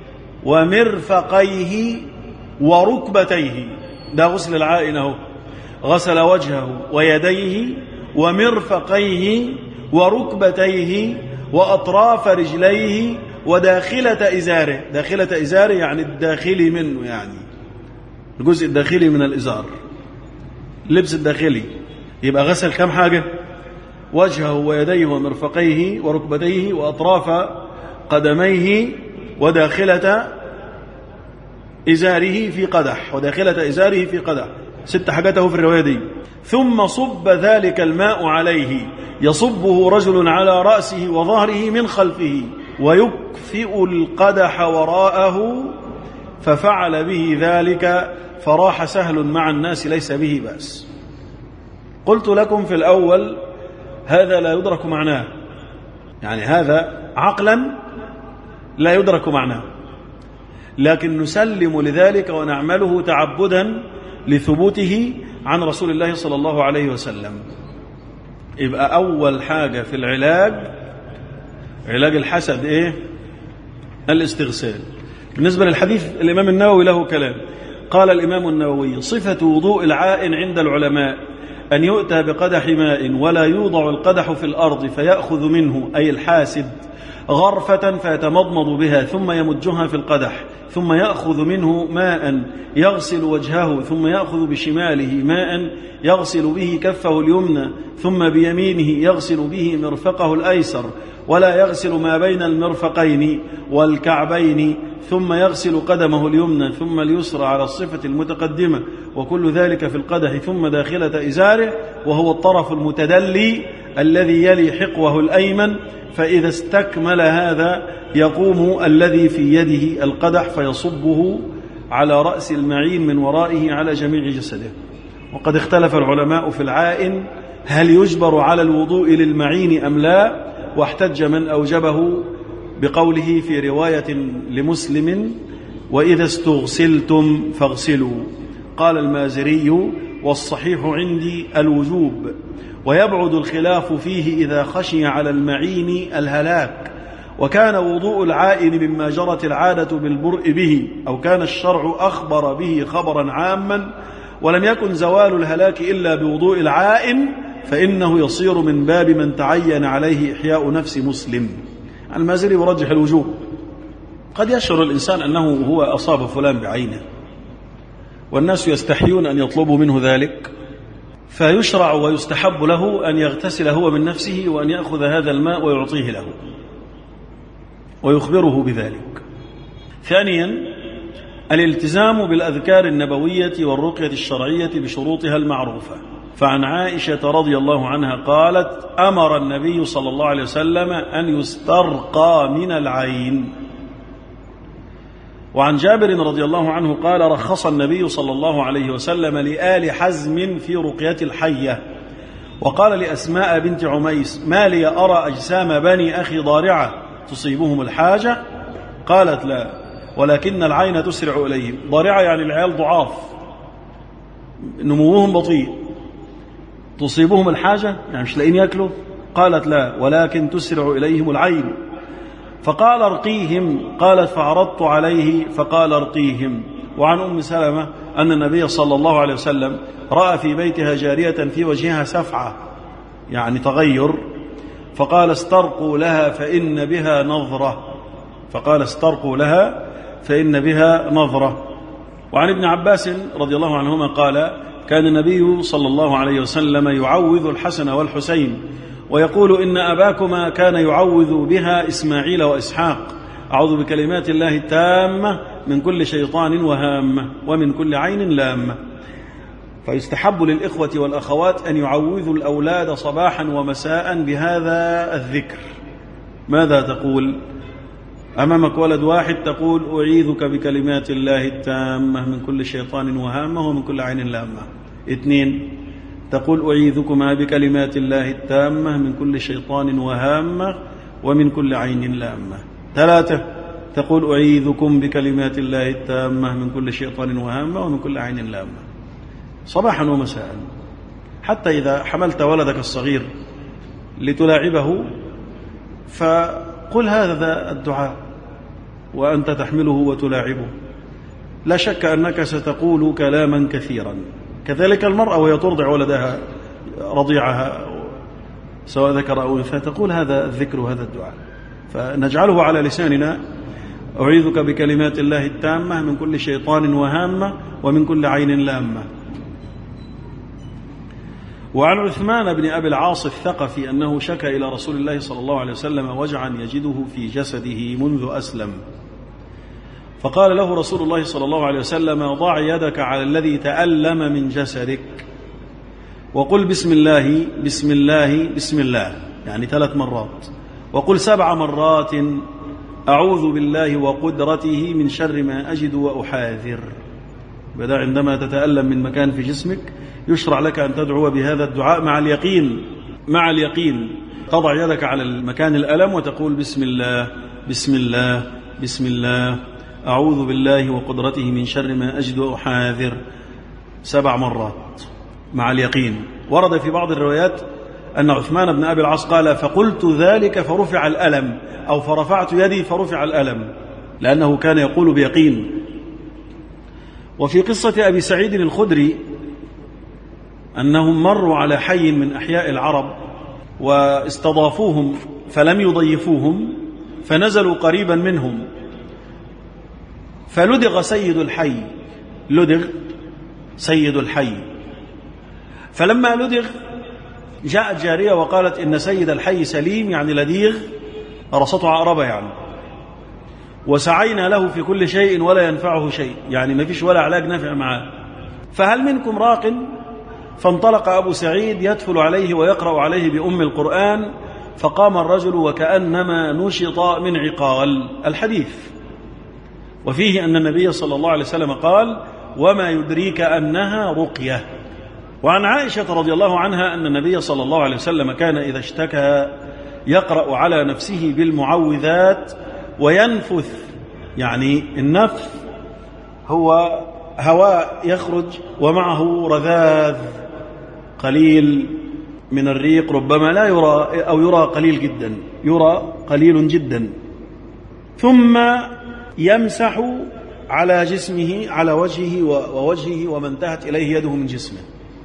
ومرفقيه وركبتيه. ده غسل العائن اهو، غسل وجهه ويديه ومرفقيه وركبتيه وأطراف رجليه وداخلة إزاره. داخلة إزاره يعني الداخلي منه، يعني الجزء الداخلي من الإزار، اللبس الداخلي. يبقى غسل كم حاجة؟ وجهه ويديه ومرفقيه وركبتيه وأطراف قدميه وداخلة إزاره في قدح، وداخلة إزاره في قدح. ست حاجاته في الرواية دي. ثم صب ذلك الماء عليه، يصبه رجل على رأسه وظهره من خلفه، ويكفئ القدح وراءه، ففعل به ذلك فراح سهل مع الناس ليس به بأس. قلت لكم في الأول هذا لا يدرك معناه، يعني هذا عقلا لا يدرك معناه، لكن نسلم لذلك ونعمله تعبدا لثبوته عن رسول الله صلى الله عليه وسلم. يبقى أول حاجة في العلاج، علاج الحسد إيه؟ الاستغسال. بالنسبة للحديث الإمام النووي له كلام. قال الإمام النووي: صفة وضوء العائن عند العلماء أن يؤتى بقدح ماء ولا يوضع القدح في الأرض فيأخذ منه، أي الحاسد، غرفة فيتمضمض بها ثم يمجها في القدح، ثم يأخذ منه ماء يغسل وجهه، ثم يأخذ بشماله ماء يغسل به كفه اليمنى، ثم بيمينه يغسل به مرفقه الأيسر، ولا يغسل ما بين المرفقين والكعبين، ثم يغسل قدمه اليمنى ثم اليسرى على الصفة المتقدمة، وكل ذلك في القدح، ثم داخلة إزاره وهو الطرف المتدلي الذي يلي حقوه الأيمن. فإذا استكمل هذا يقوم الذي في يده القدح فيصبه على رأس المعين من ورائه على جميع جسده. وقد اختلف العلماء في العائن هل يجبر على الوضوء للمعين أم لا، واحتج من أوجبه بقوله في رواية لمسلم: وإذا استغسلتم فاغسلوا. قال المازري: والصحيح عندي الوجوب، ويبعد الخلاف فيه إذا خشي على المعين الهلاك، وكان وضوء العائن مما جرت العادة بالبرء به، أو كان الشرع أخبر به خبرا عاما، ولم يكن زوال الهلاك إلا بوضوء العائن، فإنه يصير من باب من تعين عليه إحياء نفس مسلم. المازري يرجح الوجوب. قد يشعر الإنسان أنه هو أصاب فلان بعينه، والناس يستحيون أن يطلبوا منه ذلك، فيشرع ويستحب له أن يغتسل هو من نفسه وأن يأخذ هذا الماء ويعطيه له ويخبره بذلك. ثانيا، الالتزام بالأذكار النبوية والرقية الشرعية بشروطها المعروفة. فعن عائشة رضي الله عنها قالت: أمر النبي صلى الله عليه وسلم أن يسترقى من العين. وعن جابر رضي الله عنه قال: رخص النبي صلى الله عليه وسلم لآل حزم في رقية الحية. وقال لأسماء بنت عميس: ما لي أرى أجسام بني أخي ضارعة تصيبهم الحاجة؟ قالت: لا، ولكن العين تسرع إليهم. ضارعة يعني العيال ضعاف نموهم بطيء، تصيبهم الحاجة يعني مش لاقين يأكلوا؟ قالت: لا، ولكن تسرع إليهم العين. فقال: ارقيهم. قالت: فعرضت عليه فقال: ارقيهم. وعن أم سلمة أن النبي صلى الله عليه وسلم رأى في بيتها جارية في وجهها سفعة يعني تغير، فقال: استرقوا لها فإن بها نظرة. فقال: استرقوا لها فإن بها نظرة. وعن ابن عباس رضي الله عنهما قال: كان النبي صلى الله عليه وسلم يعوذ الحسن والحسين ويقول: إن أباكما كان يعوذ بها إسماعيل وإسحاق: أعوذ بكلمات الله التامة من كل شيطان وهامة ومن كل عين لامة. فيستحب للإخوة والأخوات أن يعوذوا الأولاد صباحا ومساء بهذا الذكر. ماذا تقول؟ أمامك ولد واحد تقول أعيذك بكلمات الله التامة من كل شيطان وهامة ومن كل عين لامة. اثنين، تقول أعيذكما بكلمات الله التامة من كل شيطان وهامة ومن كل عين لامة. ثلاثة، تقول أعيذكم بكلمات الله التامة من كل شيطان وهامة ومن كل عين لامة، صباحا ومساء. حتى إذا حملت ولدك الصغير لتلاعبه فقل هذا الدعاء وأنت تحمله وتلاعبه، لا شك أنك ستقول كلاما كثيرا. كذلك المرأة وهي ترضع ولدها رضيعها سواء ذكر أو أنثى تقول هذا الذكر وهذا الدعاء، فنجعله على لساننا: أعيذك بكلمات الله التامة من كل شيطان وهامة ومن كل عين لامة. وعن عثمان بن أبي العاص الثقفي أنه شكى إلى رسول الله صلى الله عليه وسلم وجعا يجده في جسده منذ أسلم، فقال له رسول الله صلى الله عليه وسلم: ضع يدك على الذي تألم من جسدك وقل بسم الله بسم الله بسم الله، يعني ثلاث مرات، وقل سبع مرات أعوذ بالله وقدرته من شر ما أجد وأحاذر. بدأ عندما تتألم من مكان في جسمك يشرع لك أن تدعو بهذا الدعاء مع اليقين مع اليقين تضع يدك على المكان الألم وتقول بسم الله بسم الله بسم الله أعوذ بالله وقدرته من شر ما أجد وأحاذر سبع مرات مع اليقين. ورد في بعض الروايات أن عثمان بن أبي العاص قال: فقلت ذلك فرفع الألم، أو فرفعت يدي فرفع الألم، لأنه كان يقول بيقين. وفي قصة أبي سعيد الخدري أنهم مروا على حي من أحياء العرب واستضافوهم فلم يضيفوهم، فنزلوا قريبا منهم، فلدغ سيد الحي لدغ سيد الحي فلما لدغ جاءت جارية وقالت إن سيد الحي سليم، يعني لديغ رصته عقربة يعني، وسعينا له في كل شيء ولا ينفعه شيء، يعني ما فيش ولا علاج نافع معاه، فهل منكم راق؟ فانطلق أبو سعيد يدفل عليه ويقرأ عليه بأم القرآن، فقام الرجل وكأنما نشط من عقال. الحديث وفيه أن النبي صلى الله عليه وسلم قال: وما يدريك أنها رقية. وعن عائشة رضي الله عنها أن النبي صلى الله عليه وسلم كان إذا اشتكى يقرأ على نفسه بالمعوذات وينفث، يعني النفث هو هواء يخرج ومعه رذاذ قليل من الريق، ربما لا يرى أو يرى قليل جدا، يرى قليل جدا، ثم يمسح على جسمه، على وجهه ووجهه وما انتهت إليه يده من جسمه،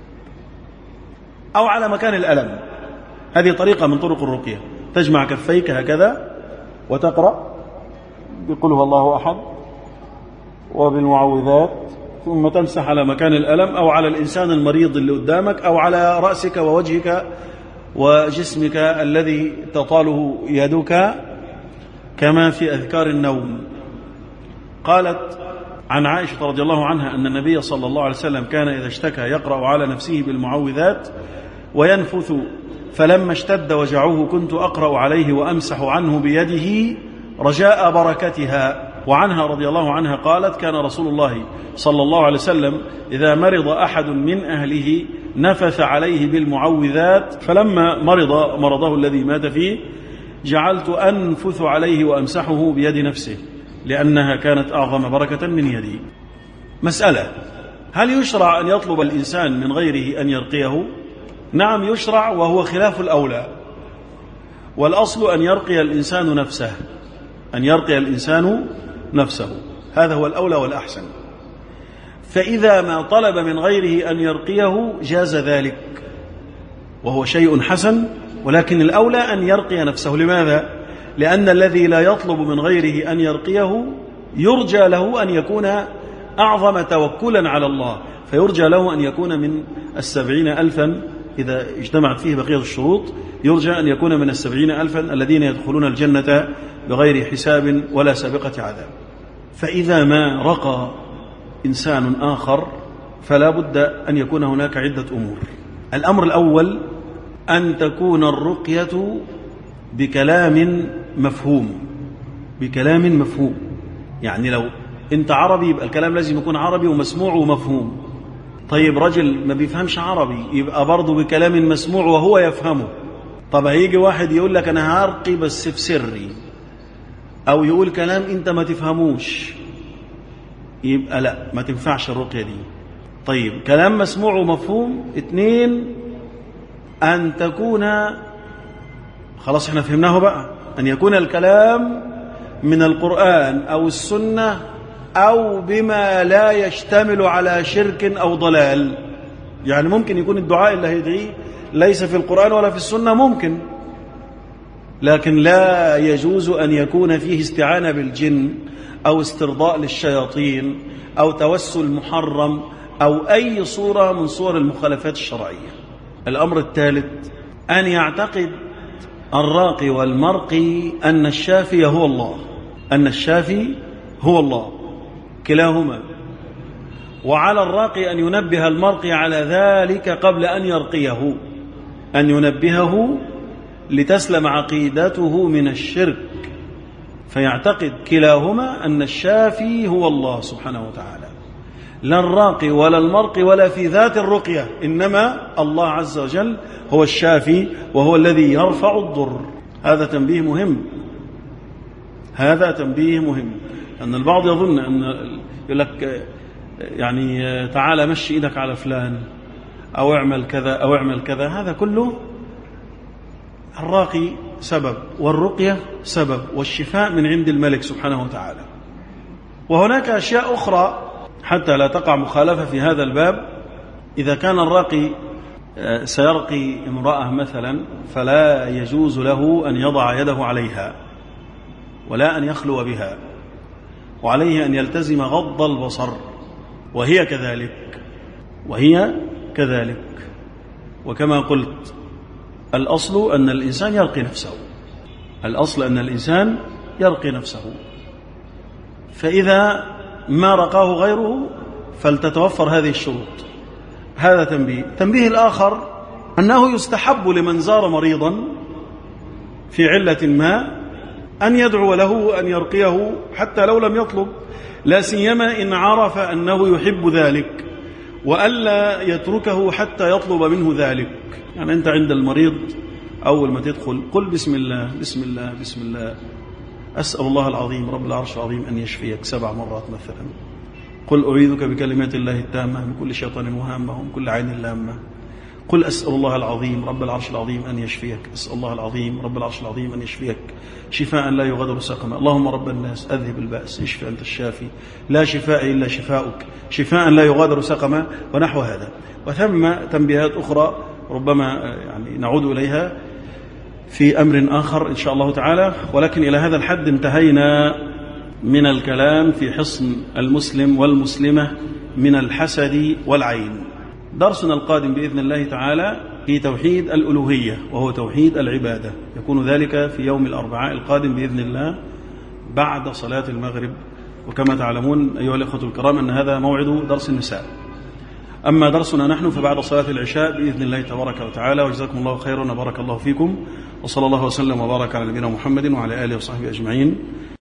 أو على مكان الألم. هذه طريقة من طرق الرقية، تجمع كفيك هكذا وتقرأ بقل هو الله أحد وبالمعوذات، ثم تمسح على مكان الألم أو على الإنسان المريض اللي قدامك أو على رأسك ووجهك وجسمك الذي تطاله يدك، كما في أذكار النوم. قالت عن عائشة رضي الله عنها أن النبي صلى الله عليه وسلم كان إذا اشتكى يقرأ على نفسه بالمعوذات وينفث، فلما اشتد وجعه كنت أقرأ عليه وأمسح عنه بيده رجاء بركتها. وعنها رضي الله عنها قالت: كان رسول الله صلى الله عليه وسلم إذا مرض أحد من أهله نفث عليه بالمعوذات، فلما مرض مرضه الذي مات فيه جعلت أنفث عليه وأمسحه بيد نفسه، لأنها كانت أعظم بركة من يدي. مسألة: هل يشرع أن يطلب الإنسان من غيره أن يرقيه؟ نعم يشرع، وهو خلاف الأولى، والأصل أن يرقي الإنسان نفسه، أن يرقي الإنسان نفسه، هذا هو الأولى والأحسن. فإذا ما طلب من غيره أن يرقيه جاز ذلك، وهو شيء حسن، ولكن الأولى أن يرقي نفسه. لماذا؟ لأن الذي لا يطلب من غيره أن يرقيه يرجى له أن يكون أعظم توكلا على الله، فيرجى له أن يكون من السبعين ألفا إذا اجتمعت فيه بقية الشروط، يرجى أن يكون من السبعين ألفا الذين يدخلون الجنة بغير حساب ولا سابقة عذاب. فإذا ما رقى إنسان آخر فلا بد أن يكون هناك عدة أمور. الأمر الأول أن تكون الرقية بكلام مفهوم، بكلام مفهوم. يعني لو أنت عربي يبقى الكلام لازم يكون عربي ومسموع ومفهوم. طيب رجل ما بيفهمش عربي يبقى برضه بكلام مسموع وهو يفهمه. طب هيجي واحد يقول لك أنا هرقي بس في سري، أو يقول كلام أنت ما تفهموش، يبقى لا، ما تنفعش الرقية دي. طيب كلام مسموع ومفهوم. اتنين، أن تكون، خلاص احنا فهمناه بقى، أن يكون الكلام من القرآن أو السنة أو بما لا يشتمل على شرك أو ضلال. يعني ممكن يكون الدعاء اللي هيدعيه ليس في القرآن ولا في السنة، ممكن، لكن لا يجوز أن يكون فيه استعانة بالجن أو استرضاء للشياطين أو توسل محرم أو أي صورة من صور المخالفات الشرعية. الأمر الثالث، أن يعتقد الراقي والمرقي أن الشافي هو الله، أن الشافي هو الله كلاهما، وعلى الراقي أن ينبه المرقي على ذلك قبل أن يرقيه، أن ينبهه لتسلم عقيدته من الشرك، فيعتقد كلاهما أن الشافي هو الله سبحانه وتعالى، لا الراقي ولا المرقي ولا في ذات الرقية، إنما الله عز وجل هو الشافي وهو الذي يرفع الضر. هذا تنبيه مهم، هذا تنبيه مهم. أن البعض يظن أن يقول لك يعني تعال مشي إيدك على فلان أو اعمل كذا أو اعمل كذا، هذا كله الراقي سبب والرقية سبب والشفاء من عند الملك سبحانه وتعالى. وهناك أشياء أخرى حتى لا تقع مخالفة في هذا الباب. إذا كان الراقي سيرقي امرأة مثلا فلا يجوز له أن يضع يده عليها ولا أن يخلو بها، وعليه أن يلتزم غض البصر، وهي كذلك وهي كذلك وكما قلت الأصل أن الإنسان يرقي نفسه، الأصل أن الإنسان يرقي نفسه، فإذا ما رقاه غيره فلتتوفر هذه الشروط. هذا تنبيه. تنبيه الآخر أنه يستحب لمن زار مريضا في علة ما أن يدعو له أن يرقيه حتى لو لم يطلب، لا سيما إن عرف أنه يحب ذلك، وألا يتركه حتى يطلب منه ذلك. يعني أنت عند المريض أول ما تدخل قل بسم الله بسم الله بسم الله، أسأل الله العظيم رب العرش العظيم أن يشفيك سبع مرات مثلا. قل أعيذك بكلمات الله التامة من كل شيطان وهامة ومن كل عين لامة. قل أسأل الله العظيم رب العرش العظيم أن يشفيك، أسأل الله العظيم رب العرش العظيم أن يشفيك شفاء لا يغادر سقما. اللهم رب الناس أذهب البأس اشف أنت الشافي لا شفاء إلا شفاؤك شفاء لا يغادر سقما، ونحو هذا. وثم تنبيهات أخرى ربما يعني نعود إليها في أمر آخر إن شاء الله تعالى، ولكن إلى هذا الحد انتهينا من الكلام في حصن المسلم والمسلمة من الحسد والعين. درسنا القادم بإذن الله تعالى في توحيد الألوهية وهو توحيد العبادة، يكون ذلك في يوم الأربعاء القادم بإذن الله بعد صلاة المغرب. وكما تعلمون أيها الأخوة الكرام أن هذا موعد درس النساء. أما درسنا نحن فبعد صلاة العشاء بإذن الله تبارك وتعالى. وجزاكم الله خيرا وبارك الله فيكم، وصلى الله وسلم وبارك على نبينا محمد وعلى آله وصحبه أجمعين.